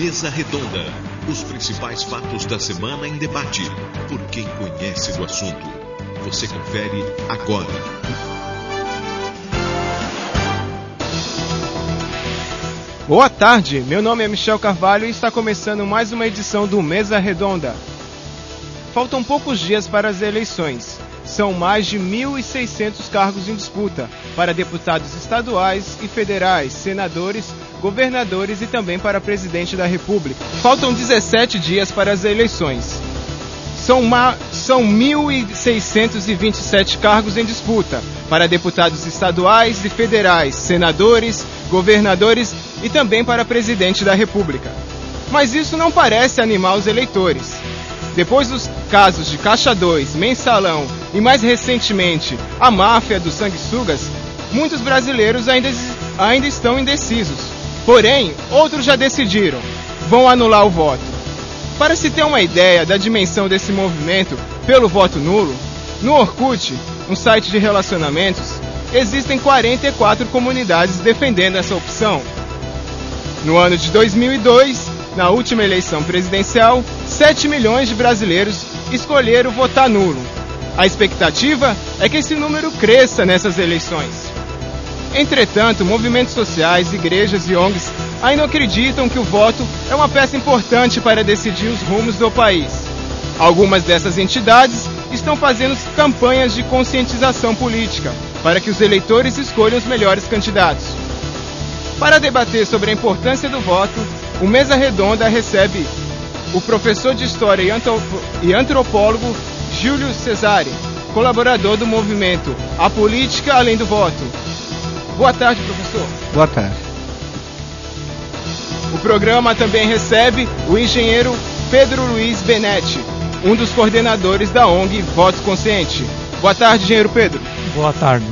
Mesa Redonda. Os principais fatos da semana em debate, por quem conhece do assunto. Você confere agora. Boa tarde, meu nome é Michel Carvalho e está começando mais uma edição do Mesa Redonda. Faltam poucos dias para as eleições. São mais de 1.600 cargos em disputa para deputados estaduais e federais, senadores, governadores e também para presidente da República. Faltam 17 dias para as eleições. São 1.627 cargos em disputa para deputados estaduais e federais, senadores, governadores e também para presidente da República. Mas isso não parece animar os eleitores. Depois dos casos de Caixa 2, Mensalão e mais recentemente a máfia dos sanguessugas, muitos brasileiros ainda estão indecisos. Porém, outros já decidiram, vão anular o voto. Para se ter uma ideia da dimensão desse movimento pelo voto nulo, no Orkut, um site de relacionamentos, existem 44 comunidades defendendo essa opção. No ano de 2002, na última eleição presidencial, 7 milhões de brasileiros escolheram votar nulo. A expectativa é que esse número cresça nessas eleições. Entretanto, movimentos sociais, igrejas e ONGs ainda acreditam que o voto é uma peça importante para decidir os rumos do país. Algumas dessas entidades estão fazendo campanhas de conscientização política para que os eleitores escolham os melhores candidatos. Para debater sobre a importância do voto, o Mesa Redonda recebe o professor de História e antropólogo Júlio Cesare, colaborador do movimento A Política Além do Voto. Boa tarde, professor. Boa tarde. O programa também recebe o engenheiro Pedro Luiz Benetti, um dos coordenadores da ONG Voto Consciente. Boa tarde, engenheiro Pedro. Boa tarde.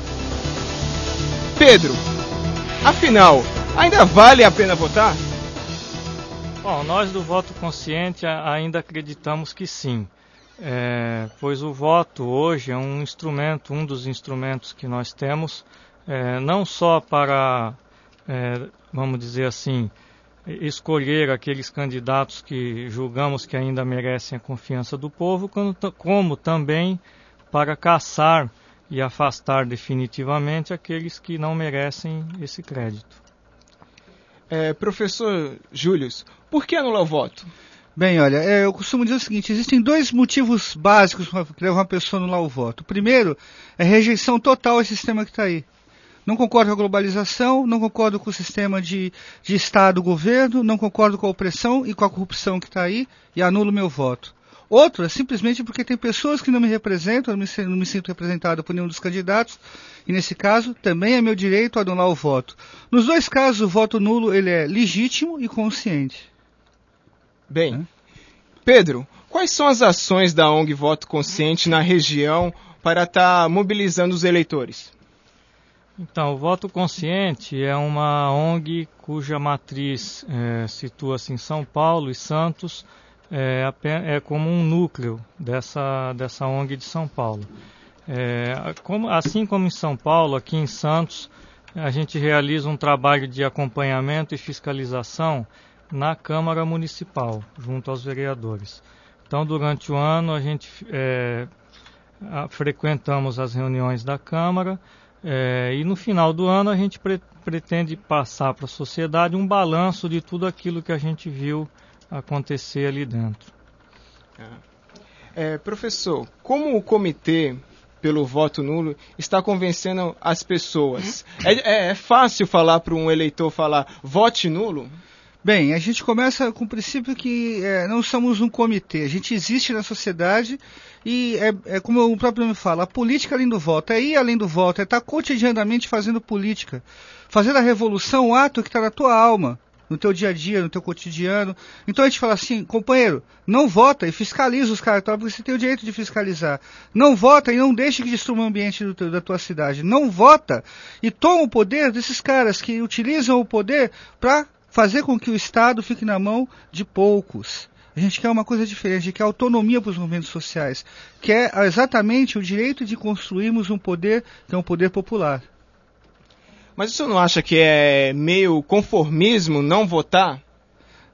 Pedro, afinal, ainda vale a pena votar? Bom, nós do Voto Consciente ainda acreditamos que sim, pois o voto hoje é um dos instrumentos que nós temos, não só para, vamos dizer assim, escolher aqueles candidatos que julgamos que ainda merecem a confiança do povo, como também para caçar e afastar definitivamente aqueles que não merecem esse crédito. Professor Júlio, por que anular o voto? Bem, olha, eu costumo dizer o seguinte, existem dois motivos básicos para levar uma pessoa a anular o voto. O primeiro é rejeição total ao sistema que está aí. Não concordo com a globalização, não concordo com o sistema de Estado-governo, não concordo com a opressão e com a corrupção que está aí e anulo meu voto. Outro é simplesmente porque tem pessoas que não me representam, eu não me sinto representado por nenhum dos candidatos, e nesse caso também é meu direito anular o voto. Nos dois casos, o voto nulo ele é legítimo e consciente. Bem, Pedro, quais são as ações da ONG Voto Consciente na região para estar mobilizando os eleitores? Então, o Voto Consciente é uma ONG cuja matriz situa-se em São Paulo e Santos, é como um núcleo dessa ONG de São Paulo. Assim como em São Paulo, aqui em Santos, a gente realiza um trabalho de acompanhamento e fiscalização na Câmara Municipal, junto aos vereadores. Então, durante o ano, a gente frequentamos as reuniões da Câmara e no final do ano a gente pretende passar para a sociedade um balanço de tudo aquilo que a gente viu acontecer ali dentro. Professor, como o comitê pelo voto nulo está convencendo as pessoas? É fácil falar para um eleitor vote nulo? Bem, a gente começa com o princípio que não somos um comitê, a gente existe na sociedade e como o próprio nome fala, a política além do voto, é ir além do voto, é estar cotidianamente fazendo política, fazer a revolução, o ato que está na tua alma, no teu dia a dia, no teu cotidiano. Então a gente fala assim, companheiro, não vota e fiscaliza os caras, porque você tem o direito de fiscalizar. Não vota e não deixe que destrua o ambiente da tua cidade. Não vota e toma o poder desses caras que utilizam o poder para fazer com que o Estado fique na mão de poucos. A gente quer uma coisa diferente, a gente quer autonomia para os movimentos sociais. Quer exatamente o direito de construirmos um poder que é um poder popular. Mas o senhor não acha que é meio conformismo não votar?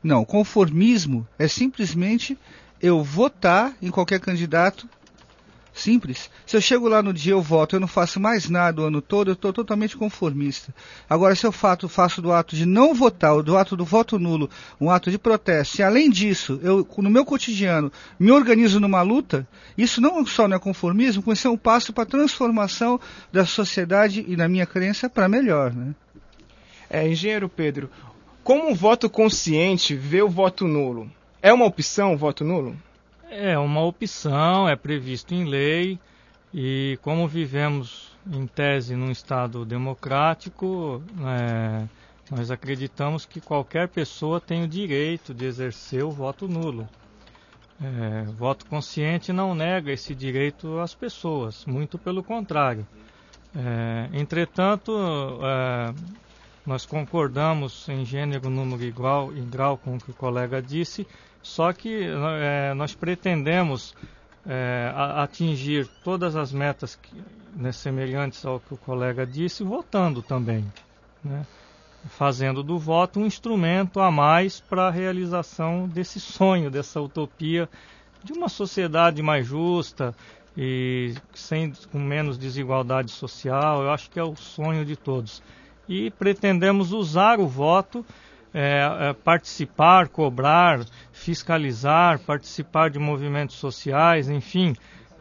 Não, conformismo é simplesmente eu votar em qualquer candidato. Simples. Se eu chego lá no dia, eu voto, eu não faço mais nada o ano todo, eu estou totalmente conformista. Agora, se eu faço do ato de não votar, ou do ato do voto nulo, um ato de protesto, e além disso, eu, no meu cotidiano, me organizo numa luta, isso não só não é conformismo, mas é um passo para a transformação da sociedade e, na minha crença, para melhor, né? Engenheiro Pedro, como um voto consciente vê o voto nulo? É uma opção o voto nulo? É uma opção, é previsto em lei, e como vivemos em tese num Estado democrático, nós acreditamos que qualquer pessoa tem o direito de exercer o voto nulo. Voto consciente não nega esse direito às pessoas, muito pelo contrário. Entretanto, nós concordamos em gênero, número e grau com o que o colega disse, só que nós pretendemos atingir todas as metas semelhantes ao que o colega disse, votando também, né? Fazendo do voto um instrumento a mais para a realização desse sonho, dessa utopia de uma sociedade mais justa e com menos desigualdade social. Eu acho que é o sonho de todos. E pretendemos usar o voto, participar, cobrar, fiscalizar, participar de movimentos sociais, enfim,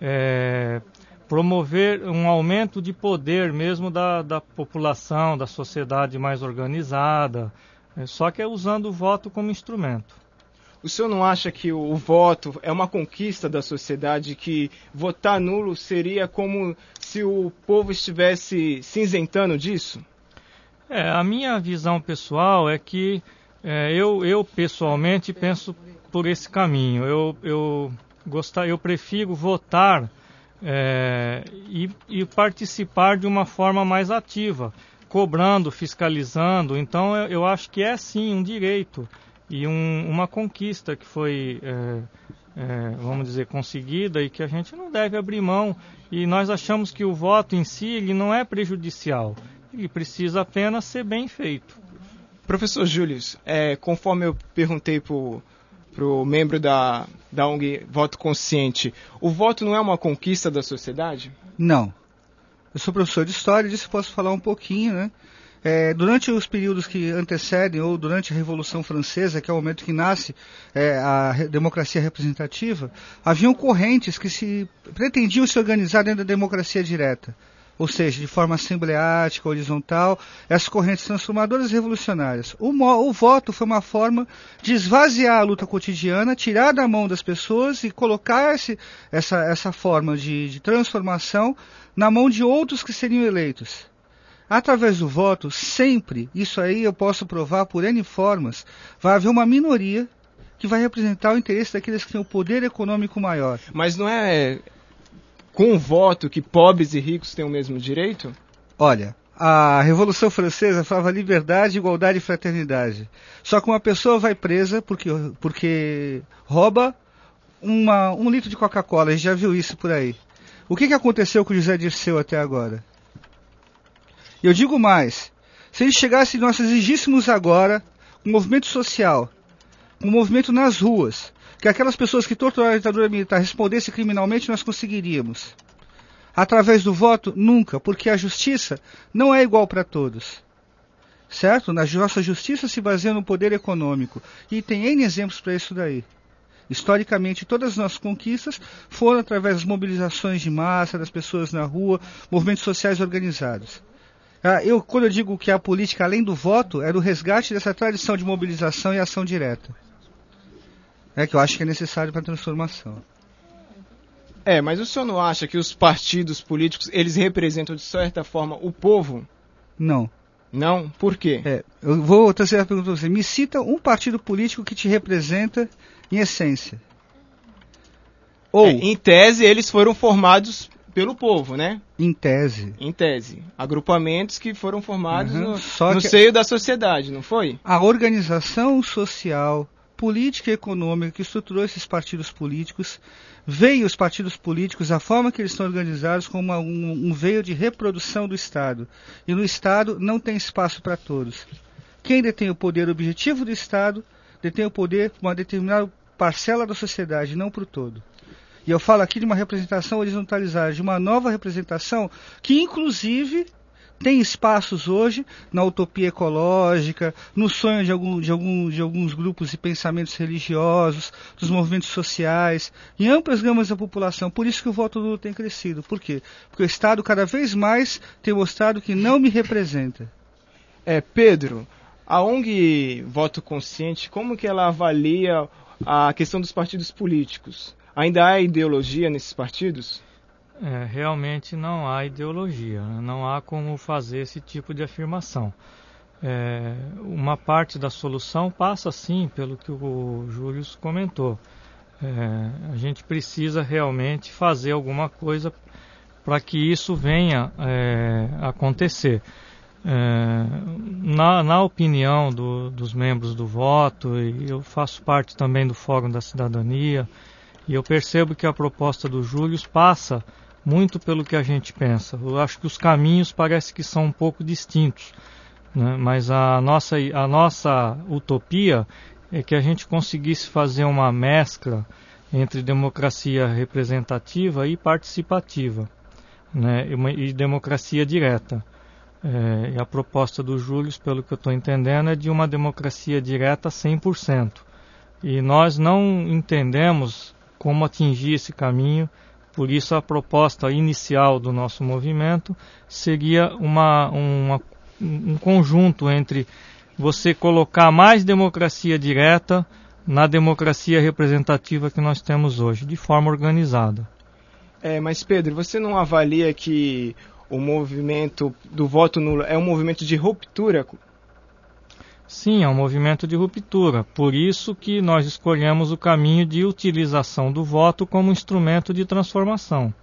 promover um aumento de poder mesmo da população, da sociedade mais organizada, só que usando o voto como instrumento. O senhor não acha que o voto é uma conquista da sociedade, que votar nulo seria como se o povo estivesse se isentando disso? A minha visão pessoal é que eu pessoalmente penso por esse caminho. Eu prefiro votar e participar de uma forma mais ativa, cobrando, fiscalizando. Então eu acho que é sim um direito e uma conquista que foi, vamos dizer, conseguida e que a gente não deve abrir mão. E nós achamos que o voto em si ele não é prejudicial, ele precisa apenas ser bem feito. Professor Júlio, conforme eu perguntei para o membro da ONG Voto Consciente, o voto não é uma conquista da sociedade? Não. Eu sou professor de História e disso posso falar um pouquinho, né? Durante os períodos que antecedem, ou durante a Revolução Francesa, que é o momento que nasce a democracia representativa, haviam correntes que pretendiam se organizar dentro da democracia direta. Ou seja, de forma assembleática, horizontal, essas correntes transformadoras e revolucionárias. O voto foi uma forma de esvaziar a luta cotidiana, tirar da mão das pessoas e colocar essa forma de transformação na mão de outros que seriam eleitos. Através do voto, sempre, isso aí eu posso provar por N formas, vai haver uma minoria que vai representar o interesse daqueles que têm o poder econômico maior. Mas não é com o voto que pobres e ricos têm o mesmo direito? Olha, a Revolução Francesa falava liberdade, igualdade e fraternidade. Só que uma pessoa vai presa porque rouba um litro de Coca-Cola. A gente já viu isso por aí. O que aconteceu com o José Dirceu até agora? Eu digo mais. Se ele chegasse e nós exigíssemos agora um movimento social, um movimento nas ruas, que aquelas pessoas que torturaram a ditadura militar respondessem criminalmente, nós conseguiríamos. Através do voto, nunca, porque a justiça não é igual para todos. Certo? A nossa justiça se baseia no poder econômico. E tem N exemplos para isso daí. Historicamente, todas as nossas conquistas foram através das mobilizações de massa, das pessoas na rua, movimentos sociais organizados. Quando eu digo que a política, além do voto, é do resgate dessa tradição de mobilização e ação direta. Que eu acho que é necessário para a transformação. Mas o senhor não acha que os partidos políticos, eles representam de certa forma o povo? Não. Não? Por quê? Eu vou trazer a pergunta para você. Me cita um partido político que te representa em essência. Em tese, eles foram formados pelo povo, né? Em tese. Em tese. Agrupamentos que foram formados no seio da sociedade, não foi? A organização social, política e econômica que estruturou esses partidos políticos, veio os partidos políticos, a forma que eles estão organizados, como um veio de reprodução do Estado. E no Estado não tem espaço para todos. Quem detém o poder objetivo do Estado detém o poder para uma determinada parcela da sociedade, não para o todo. E eu falo aqui de uma representação horizontalizada, de uma nova representação que, inclusive, tem espaços hoje na utopia ecológica, no sonho de alguns grupos e pensamentos religiosos, dos movimentos sociais, em amplas gamas da população. Por isso que o voto nulo tem crescido. Por quê? Porque o Estado cada vez mais tem mostrado que não me representa. Pedro, a ONG Voto Consciente, como que ela avalia a questão dos partidos políticos? Ainda há ideologia nesses partidos? Realmente não há ideologia, não há como fazer esse tipo de afirmação. Uma parte da solução passa sim pelo que o Júlio comentou. A gente precisa realmente fazer alguma coisa para que isso venha acontecer. Na opinião dos membros do voto, e eu faço parte também do Fórum da Cidadania, e eu percebo que a proposta do Júlio passa muito pelo que a gente pensa. Eu acho que os caminhos parece que são um pouco distintos, né? Mas a nossa utopia é que a gente conseguisse fazer uma mescla entre democracia representativa e participativa, né? E democracia direta. E a proposta do Júlio, pelo que eu estou entendendo, é de uma democracia direta 100%. E nós não entendemos como atingir esse caminho, por isso a proposta inicial do nosso movimento seria um conjunto entre você colocar mais democracia direta na democracia representativa que nós temos hoje, de forma organizada. Mas Pedro, você não avalia que o movimento do voto nulo é um movimento de ruptura? Sim, é um movimento de ruptura. Por isso que nós escolhemos o caminho de utilização do voto como instrumento de transformação.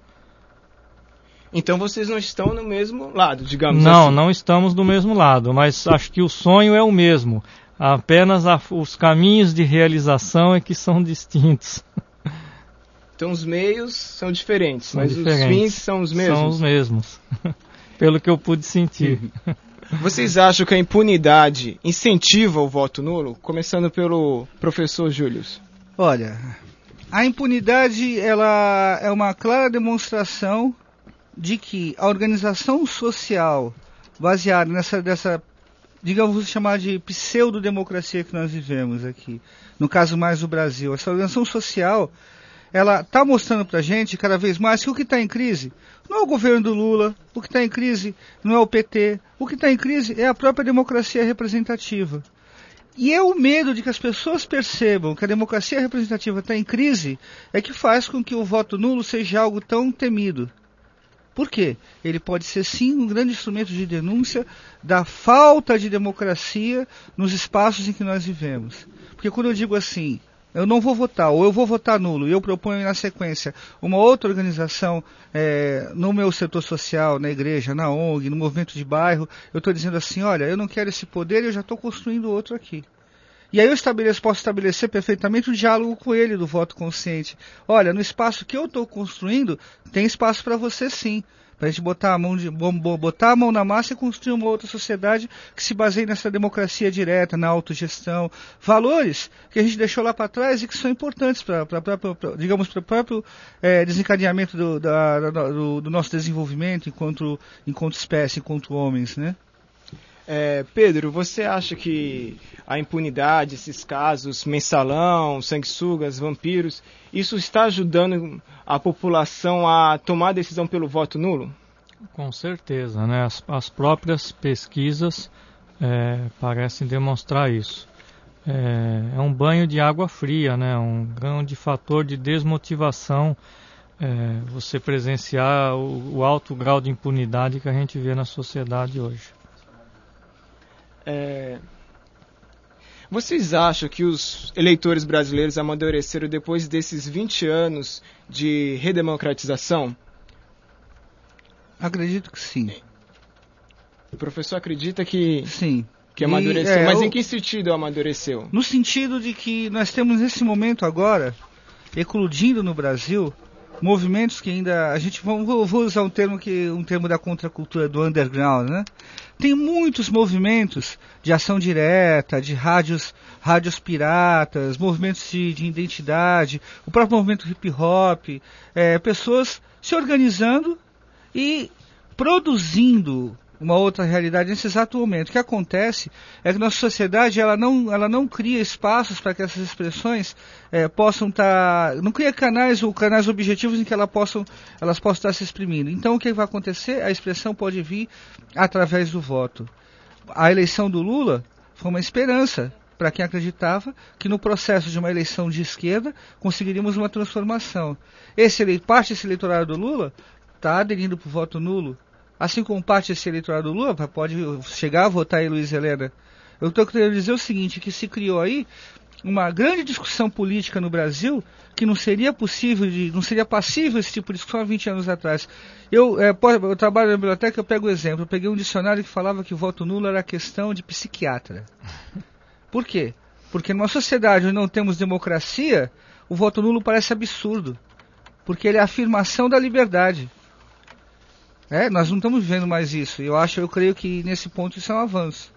Então vocês não estão no mesmo lado, digamos assim? Não estamos do mesmo lado, mas acho que o sonho é o mesmo. Apenas os caminhos de realização é que são distintos. Então os meios são diferentes, mas os fins são os mesmos? São os mesmos, pelo que eu pude sentir. Vocês acham que a impunidade incentiva o voto nulo? Começando pelo professor Júlio. Olha, a impunidade ela é uma clara demonstração de que a organização social baseada dessa, digamos, vamos chamar de pseudo-democracia que nós vivemos aqui, no caso mais do Brasil, essa organização social, ela está mostrando para a gente cada vez mais que o que está em crise não é o governo do Lula, o que está em crise não é o PT, o que está em crise é a própria democracia representativa. E é o medo de que as pessoas percebam que a democracia representativa está em crise é que faz com que o voto nulo seja algo tão temido. Por quê? Ele pode ser sim um grande instrumento de denúncia da falta de democracia nos espaços em que nós vivemos. Porque quando eu digo assim, eu não vou votar, ou eu vou votar nulo, e eu proponho na sequência uma outra organização no meu setor social, na igreja, na ONG, no movimento de bairro, eu estou dizendo assim, olha, eu não quero esse poder e eu já estou construindo outro aqui. E aí eu posso estabelecer perfeitamente um diálogo com ele do voto consciente. Olha, no espaço que eu estou construindo, tem espaço para você sim. Para a gente botar a mão na massa e construir uma outra sociedade que se baseie nessa democracia direta, na autogestão. Valores que a gente deixou lá para trás e que são importantes para o próprio desencadeamento do nosso desenvolvimento enquanto espécie, enquanto homens, né? Pedro, você acha que a impunidade, esses casos, mensalão, sanguessugas, vampiros, isso está ajudando a população a tomar a decisão pelo voto nulo? Com certeza, né? As próprias pesquisas parecem demonstrar isso. É um banho de água fria, né? Um grande fator de desmotivação você presenciar o alto grau de impunidade que a gente vê na sociedade hoje. Vocês acham que os eleitores brasileiros amadureceram depois desses 20 anos de redemocratização? Acredito que sim. O professor acredita que... Sim. Que amadureceu, mas em que sentido amadureceu? No sentido de que nós temos nesse momento agora, eclodindo no Brasil, movimentos que ainda, vou usar um termo da contracultura, do underground, né? Tem muitos movimentos de ação direta, de rádios piratas, movimentos de identidade, o próprio movimento hip hop, pessoas se organizando e produzindo uma outra realidade nesse exato momento. O que acontece é que nossa sociedade ela não cria espaços para que essas expressões possam estar... Não cria canais objetivos em que elas possam estar se exprimindo. Então o que vai acontecer? A expressão pode vir através do voto. A eleição do Lula foi uma esperança para quem acreditava que no processo de uma eleição de esquerda conseguiríamos uma transformação. Parte desse eleitorado do Lula está aderindo para o voto nulo. Assim como parte desse eleitorado do Lula pode chegar a votar em Luiz Helena. Eu estou querendo dizer o seguinte, que se criou aí uma grande discussão política no Brasil que não seria passível esse tipo de discussão há 20 anos atrás. Eu trabalho na biblioteca, eu pego o exemplo. Eu peguei um dicionário que falava que o voto nulo era questão de psiquiatra. Por quê? Porque numa sociedade onde não temos democracia, o voto nulo parece absurdo. Porque ele é a afirmação da liberdade. Nós não estamos vivendo mais isso. Eu creio que nesse ponto isso é um avanço.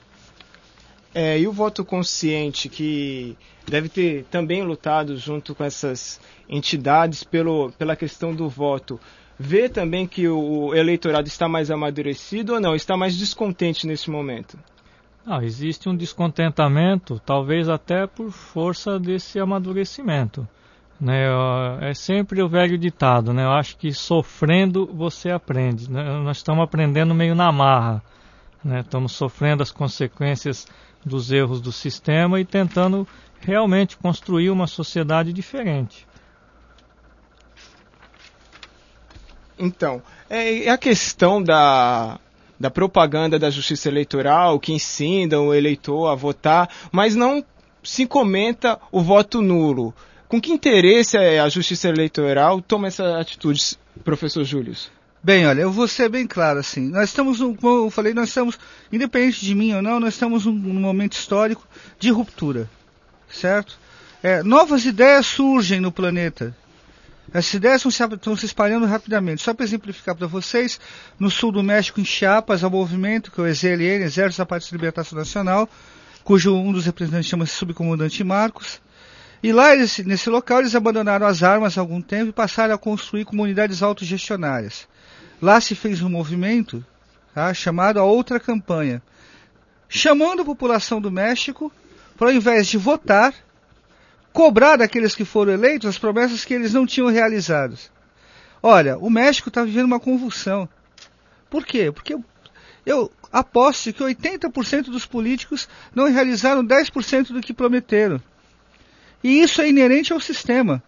E o voto consciente, que deve ter também lutado junto com essas entidades pela questão do voto, vê também que o eleitorado está mais amadurecido ou não? Está mais descontente nesse momento? Existe um descontentamento, talvez até por força desse amadurecimento. É sempre o velho ditado, né? Eu acho que sofrendo você aprende, né? Nós estamos aprendendo meio na marra, né? Estamos sofrendo as consequências dos erros do sistema e tentando realmente construir uma sociedade diferente. Então, é a questão da propaganda da justiça eleitoral que ensina o eleitor a votar, mas não se comenta o voto nulo. Com que interesse a Justiça Eleitoral toma essa atitude, professor Júlio? Bem, olha, eu vou ser bem claro, assim, como eu falei, nós estamos, independente de mim ou não, nós estamos num momento histórico de ruptura, certo? Novas ideias surgem no planeta. Essas ideias estão se espalhando rapidamente. Só para exemplificar para vocês, no sul do México, em Chiapas, há um movimento, que é o EZLN, Exército Zapatista de Libertação Nacional, cujo um dos representantes chama-se Subcomandante Marcos. E lá, nesse local, eles abandonaram as armas há algum tempo e passaram a construir comunidades autogestionárias. Lá se fez um movimento chamado A Outra Campanha, chamando a população do México para, ao invés de votar, cobrar daqueles que foram eleitos as promessas que eles não tinham realizado. Olha, o México está vivendo uma convulsão. Por quê? Porque eu aposto que 80% dos políticos não realizaram 10% do que prometeram. E isso é inerente ao sistema.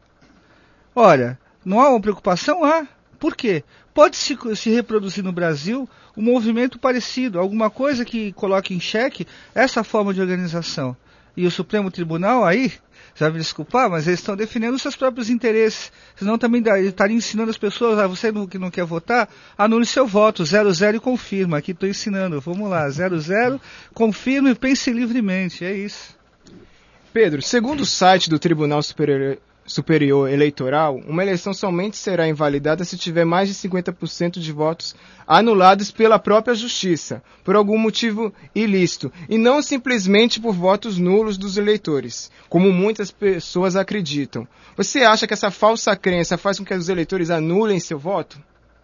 Olha, não há uma preocupação? Há. Por quê? Pode se reproduzir no Brasil um movimento parecido, alguma coisa que coloque em xeque essa forma de organização. E o Supremo Tribunal aí, já me desculpar, mas eles estão defendendo os seus próprios interesses. Senão também estariam ensinando as pessoas, você que não quer votar, anule seu voto, 00 e confirma. Aqui estou ensinando, vamos lá, 00, confirma e pense livremente, é isso. Pedro, segundo o site do Tribunal Superior Eleitoral, uma eleição somente será invalidada se tiver mais de 50% de votos anulados pela própria Justiça, por algum motivo ilícito, e não simplesmente por votos nulos dos eleitores, como muitas pessoas acreditam. Você acha que essa falsa crença faz com que os eleitores anulem seu voto?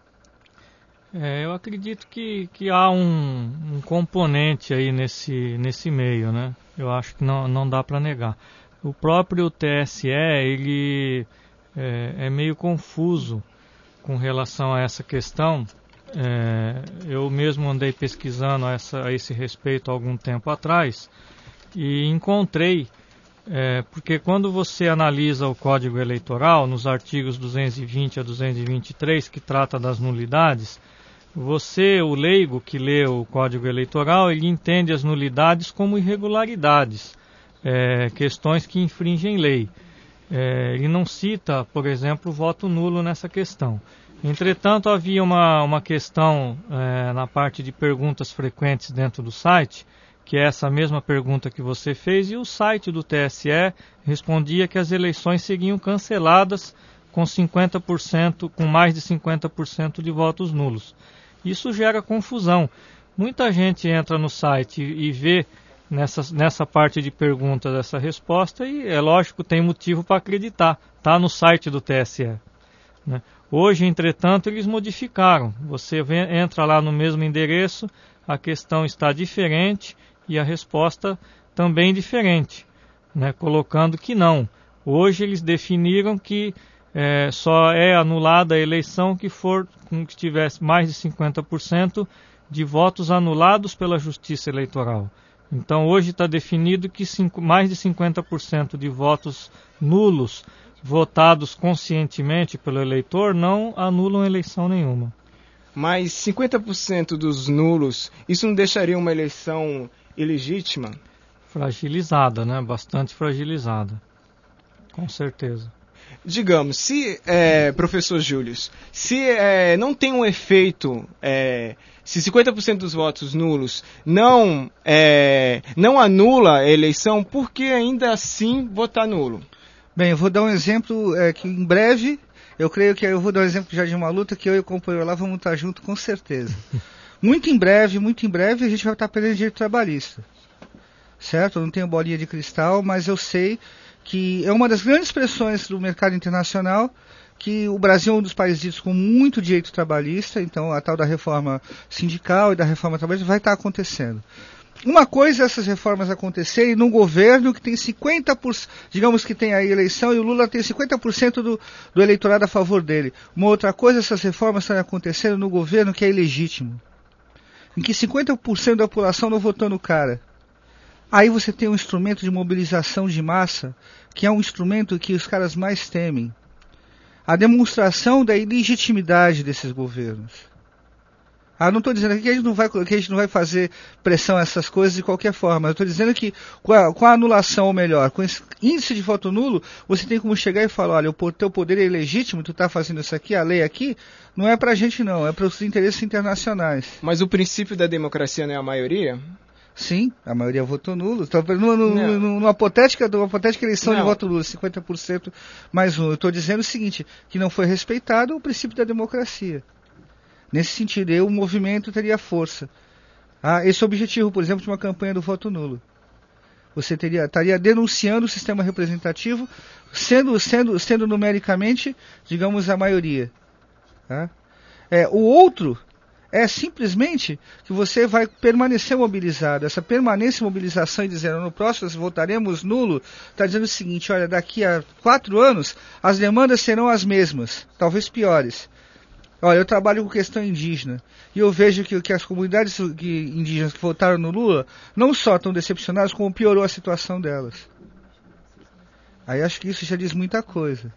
Eu acredito que há um componente aí nesse meio, né? Eu acho que não dá para negar. O próprio TSE, ele é meio confuso com relação a essa questão. Eu mesmo andei pesquisando a esse respeito há algum tempo atrás e encontrei, porque quando você analisa o Código Eleitoral, nos artigos 220 a 223, que trata das nulidades, o leigo que lê o Código Eleitoral, ele entende as nulidades como irregularidades, questões que infringem lei. Ele não cita, por exemplo, o voto nulo nessa questão. Entretanto, havia uma questão na parte de perguntas frequentes dentro do site, que é essa mesma pergunta que você fez, e o site do TSE respondia que as eleições seguiam canceladas com 50%, com mais de 50% de votos nulos. Isso gera confusão. Muita gente entra no site e vê nessa parte de perguntas essa resposta e, é lógico, tem motivo para acreditar. Está no site do TSE. Né? Hoje, entretanto, eles modificaram. Você entra lá no mesmo endereço, a questão está diferente e a resposta também diferente, né? Colocando que não. Hoje eles definiram que só é anulada a eleição que tivesse mais de 50% de votos anulados pela Justiça Eleitoral. Então hoje está definido que mais de 50% de votos nulos votados conscientemente pelo eleitor não anulam eleição nenhuma. Mas 50% dos nulos, isso não deixaria uma eleição ilegítima? Fragilizada, né? Bastante fragilizada. Com certeza. Digamos, professor Júlio, se não tem um efeito, se 50% dos votos nulos não anula a eleição, por que ainda assim votar nulo? Bem, eu vou dar um exemplo que em breve, eu creio que eu vou dar um exemplo já de uma luta que eu e o companheiro lá vamos estar juntos com certeza. Muito em breve a gente vai estar perdendo direito trabalhista. Certo? Eu não tenho bolinha de cristal, mas eu sei que é uma das grandes pressões do mercado internacional, que o Brasil é um dos países ditos com muito direito trabalhista, então a tal da reforma sindical e da reforma trabalhista vai estar acontecendo. Uma coisa é essas reformas acontecerem num governo que tem 50%, digamos que tem a eleição e o Lula tem 50% do eleitorado a favor dele. Uma outra coisa é essas reformas estarem acontecendo no governo que é ilegítimo, em que 50% da população não votou no cara. Aí você tem um instrumento de mobilização de massa, que é um instrumento que os caras mais temem. A demonstração da ilegitimidade desses governos. Não estou dizendo aqui que a gente não vai fazer pressão a essas coisas de qualquer forma. Eu estou dizendo que com a anulação, ou melhor, com esse índice de voto nulo, você tem como chegar e falar, olha, o teu poder é ilegítimo, tu está fazendo isso aqui, a lei aqui, não é para a gente não, é para os interesses internacionais. Mas o princípio da democracia não é a maioria? Sim, a maioria votou nulo. Numa hipotética eleição de voto nulo, 50% mais um. Eu estou dizendo o seguinte, que não foi respeitado o princípio da democracia. Nesse sentido, o movimento teria força. Esse é o objetivo, por exemplo, de uma campanha do voto nulo. Você estaria denunciando o sistema representativo, sendo numericamente, digamos, a maioria. O outro é simplesmente que você vai permanecer mobilizado. Essa permanência e mobilização e dizendo no próximo votaremos nulo, está dizendo o seguinte, olha, daqui a 4 anos as demandas serão as mesmas, talvez piores. Olha, eu trabalho com questão indígena e eu vejo que as comunidades indígenas que votaram no Lula não só estão decepcionadas, como piorou a situação delas. Aí acho que isso já diz muita coisa.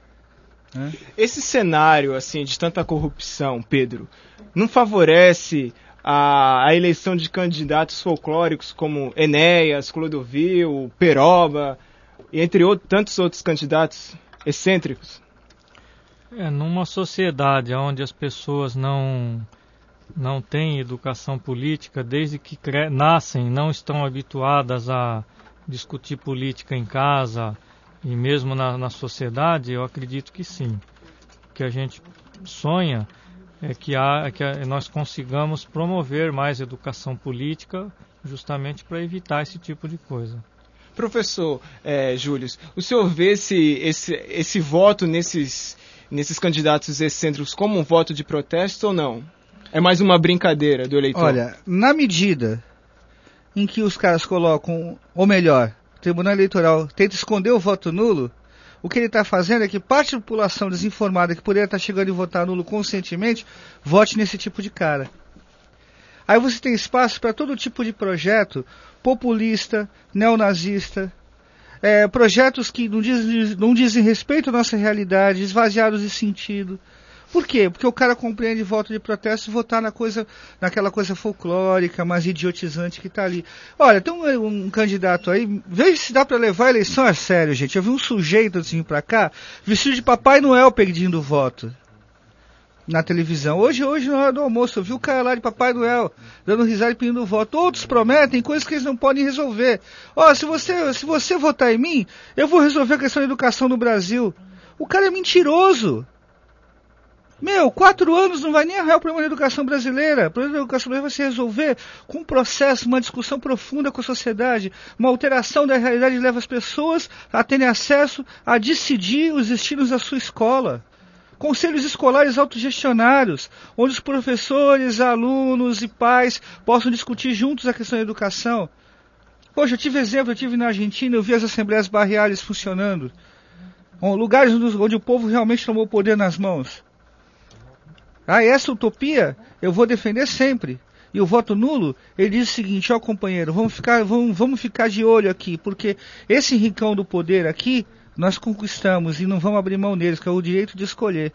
Esse cenário assim de tanta corrupção, Pedro, não favorece a eleição de candidatos folclóricos como Enéas, Clodovil, Peroba, e entre tantos outros candidatos excêntricos? Numa sociedade onde as pessoas não têm educação política, desde que nascem, não estão habituadas a discutir política em casa e mesmo na sociedade, eu acredito que sim. O que a gente sonha é que nós consigamos promover mais educação política justamente para evitar esse tipo de coisa. Professor Júlio, o senhor vê esse voto nesses candidatos excêntricos como um voto de protesto ou não? É mais uma brincadeira do eleitor? Olha, na medida em que os caras colocam, ou melhor, o Tribunal Eleitoral tenta esconder o voto nulo, o que ele está fazendo é que parte da população desinformada que poderia estar chegando e votar nulo conscientemente, vote nesse tipo de cara. Aí você tem espaço para todo tipo de projeto populista, neonazista, projetos que não dizem respeito à nossa realidade, esvaziados de sentido. Por quê? Porque o cara compreende voto de protesto e votar naquela coisa folclórica, mais idiotizante que está ali. Olha, tem um candidato aí, veja se dá para levar a eleição a sério, gente. Eu vi um sujeito assim para cá, vestido de Papai Noel pedindo voto na televisão. Hoje na hora do almoço, eu vi o cara lá de Papai Noel dando risada e pedindo voto. Outros prometem coisas que eles não podem resolver. Se você votar em mim, eu vou resolver a questão da educação no Brasil. O cara é mentiroso. 4 anos não vai nem arranjar o problema da educação brasileira. O problema da educação brasileira vai se resolver com um processo, uma discussão profunda com a sociedade, uma alteração da realidade que leva as pessoas a terem acesso a decidir os destinos da sua escola. Conselhos escolares autogestionários, onde os professores, alunos e pais possam discutir juntos a questão da educação. Poxa, eu tive na Argentina, eu vi as assembleias barriais funcionando. Lugares onde o povo realmente tomou o poder nas mãos. Essa utopia eu vou defender sempre. E o voto nulo, ele diz o seguinte: companheiro, vamos ficar de olho aqui, porque esse rincão do poder aqui, nós conquistamos e não vamos abrir mão deles, que é o direito de escolher.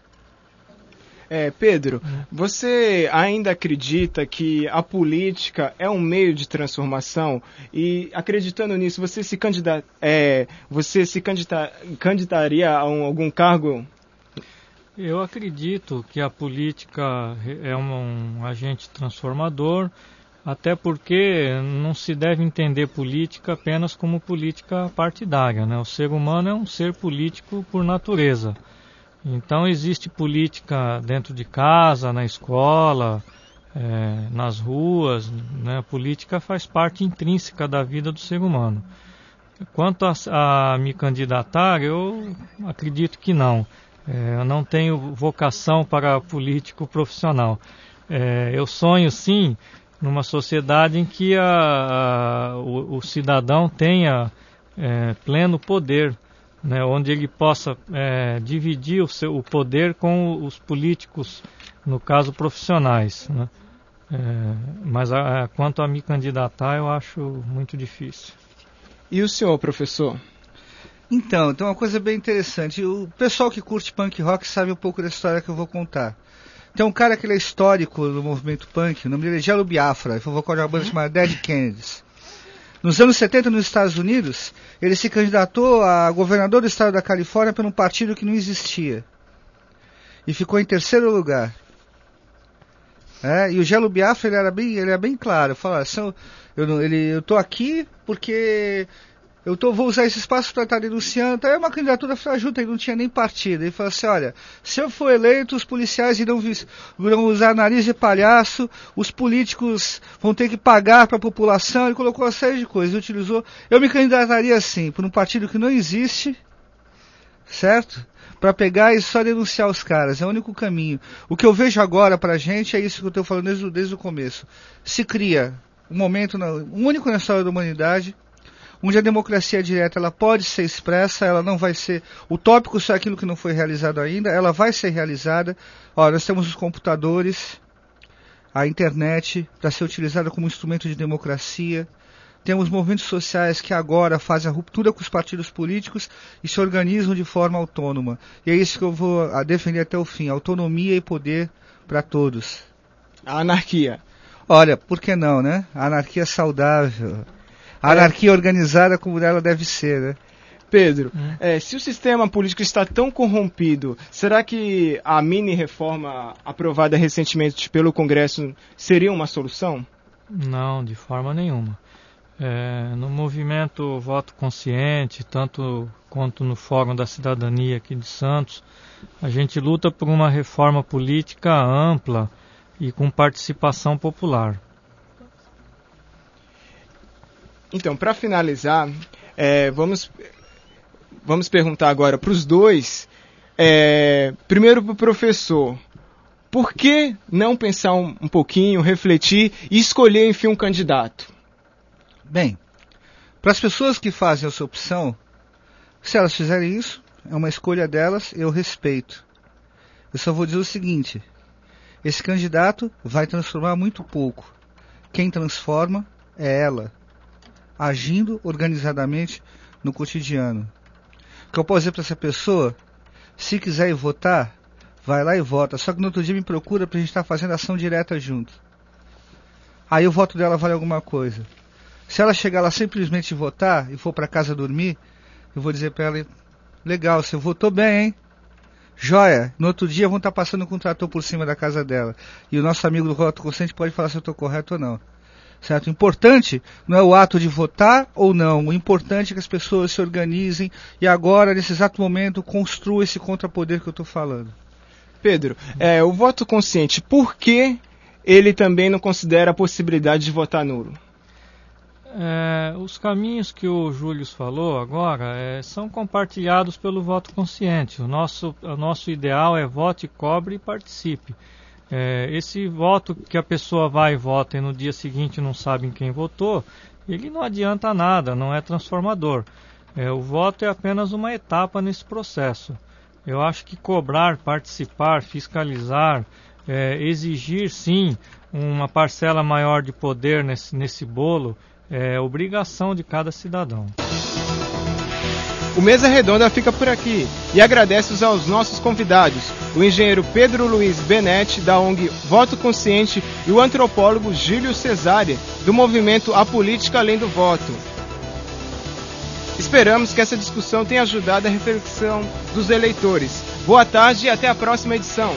Pedro, você ainda acredita que a política é um meio de transformação? E acreditando nisso, você se candidataria a algum cargo? Eu acredito que a política é um agente transformador, até porque não se deve entender política apenas como política partidária, né? O ser humano é um ser político por natureza. Então existe política dentro de casa, na escola, nas ruas, né? A política faz parte intrínseca da vida do ser humano. Quanto a me candidatar, eu acredito que não. Eu não tenho vocação para político profissional. Eu sonho, sim, numa sociedade em que o cidadão tenha pleno poder, né, onde ele possa dividir o poder com os políticos, no caso profissionais, né? Mas quanto a me candidatar, eu acho muito difícil. E o senhor, professor? Então, tem uma coisa bem interessante. O pessoal que curte punk rock sabe um pouco da história que eu vou contar. Tem um cara que ele é histórico do movimento punk, o nome dele é Jello Biafra, ele foi vocal de uma banda chamada Dead Kennedys. Nos anos 70, nos Estados Unidos, ele se candidatou a governador do estado da Califórnia por um partido que não existia. E ficou em 3º lugar. E o Jello Biafra, ele era bem claro. Falou, eu tô aqui porque vou usar esse espaço para estar denunciando. Então é uma candidatura frajuta, ele não tinha nem partido. Ele falou assim, olha, se eu for eleito, os policiais irão usar nariz de palhaço, os políticos vão ter que pagar para a população. Ele colocou uma série de coisas, ele utilizou. Eu me candidataria assim, por um partido que não existe, certo? Para pegar e só denunciar os caras, é o único caminho. O que eu vejo agora pra gente é isso que eu estou falando desde o começo. Se cria um momento, único na história da humanidade, onde a democracia direta ela pode ser expressa, ela não vai ser utópico só aquilo que não foi realizado ainda, ela vai ser realizada. Nós temos os computadores, a internet para ser utilizada como instrumento de democracia. Temos movimentos sociais que agora fazem a ruptura com os partidos políticos e se organizam de forma autônoma. E é isso que eu vou defender até o fim, autonomia e poder para todos. A anarquia. Olha, por que não, né? A anarquia saudável. A anarquia organizada como ela deve ser, né? Pedro, se o sistema político está tão corrompido, será que a mini-reforma aprovada recentemente pelo Congresso seria uma solução? Não, de forma nenhuma. No movimento Voto Consciente, tanto quanto no Fórum da Cidadania aqui de Santos, a gente luta por uma reforma política ampla e com participação popular. Então, para finalizar, vamos perguntar agora para os dois. Primeiro para o professor. Por que não pensar um pouquinho, refletir e escolher, enfim, um candidato? Bem, para as pessoas que fazem essa opção, se elas fizerem isso, é uma escolha delas, eu respeito. Eu só vou dizer o seguinte: esse candidato vai transformar muito pouco. Quem transforma é ela, agindo organizadamente no cotidiano. O que eu posso dizer para essa pessoa? Se quiser ir votar, vai lá e vota. Só que no outro dia me procura para a gente estar fazendo ação direta junto. Aí o voto dela vale alguma coisa. Se ela chegar lá simplesmente votar e for para casa dormir, eu vou dizer para ela: legal, você votou bem, hein? Joia, no outro dia vão estar passando com um trator por cima da casa dela. E o nosso amigo do voto consciente pode falar se eu estou correto ou não. certo? O importante não é o ato de votar ou não, o importante é que as pessoas se organizem e agora, nesse exato momento, construam esse contrapoder que eu estou falando. Pedro, o voto consciente, por que ele também não considera a possibilidade de votar nulo? Os caminhos que o Júlio falou agora são compartilhados pelo voto consciente. O nosso ideal é vote, cobre e participe. Esse voto que a pessoa vai e vota e no dia seguinte não sabe em quem votou, ele não adianta nada, não é transformador. O voto é apenas uma etapa nesse processo. Eu acho que cobrar, participar, fiscalizar, exigir sim uma parcela maior de poder nesse bolo é obrigação de cada cidadão. O Mesa Redonda fica por aqui e agradece aos nossos convidados, o engenheiro Pedro Luiz Benetti, da ONG Voto Consciente, e o antropólogo Júlio Cesare, do movimento A Política Além do Voto. Esperamos que essa discussão tenha ajudado a reflexão dos eleitores. Boa tarde e até a próxima edição.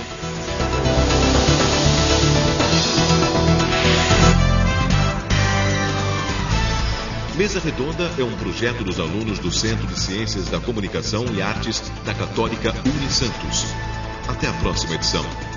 Mesa Redonda é um projeto dos alunos do Centro de Ciências da Comunicação e Artes da Católica Unisantos. Até a próxima edição.